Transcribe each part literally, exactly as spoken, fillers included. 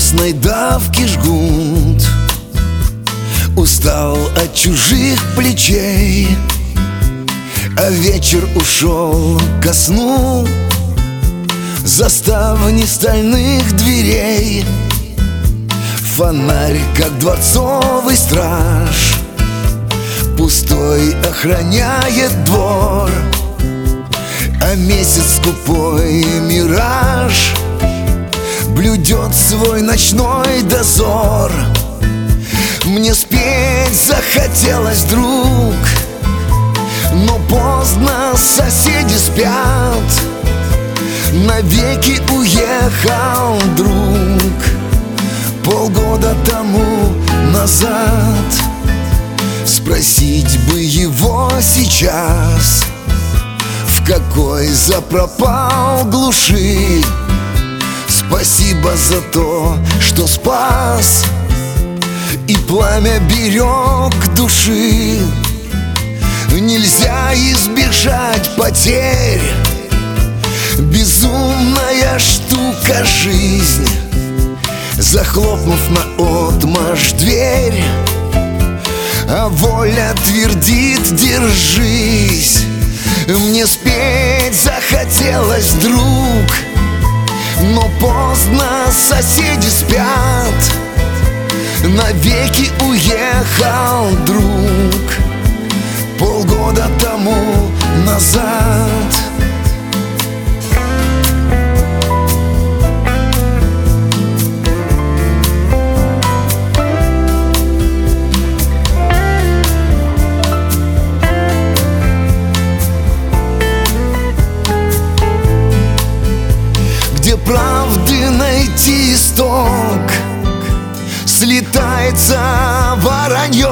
грустной давки жгут. Устал от чужих плечей, а вечер ушел ко сну. Заставни стальных дверей, фонарь, как дворцовый страж, пустой охраняет двор. А месяц скупой мираж блюдет свой ночной дозор. Мне спеть захотелось вдруг, но поздно, соседи спят. Навеки уехал друг полгода тому назад. Спросить бы его сейчас, в какой запропал глуши. Спасибо за то, что спас и пламя берег души. Нельзя избежать потерь, безумная штука жизнь. Захлопнув наотмашь дверь, а воля твердит: держись. Мне спеть захотелось вдруг, но поздно, соседи спят. Навеки уехал друг полгода тому назад. Где правды найти исток, слетается воронье,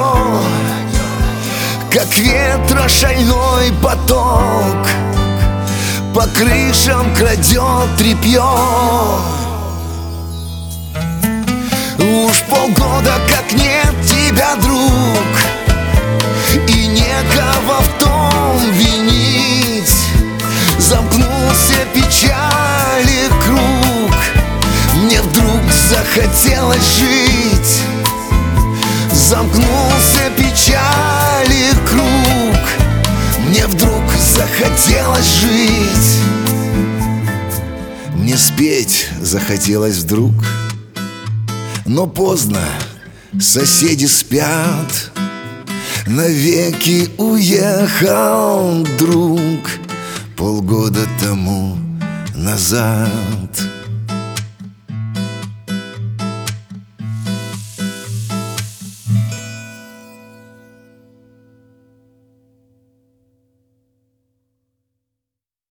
как ветра шальной поток, по крышам крадет тряпье. Уж полгода как нет тебя, друг, и некого в том винить. Замкнулся печали круг, мне вдруг захотелось жить. Замкнулся печали круг, мне вдруг захотелось жить. Мне спеть захотелось вдруг, но поздно, соседи спят. Навеки уехал друг полгода тому назад.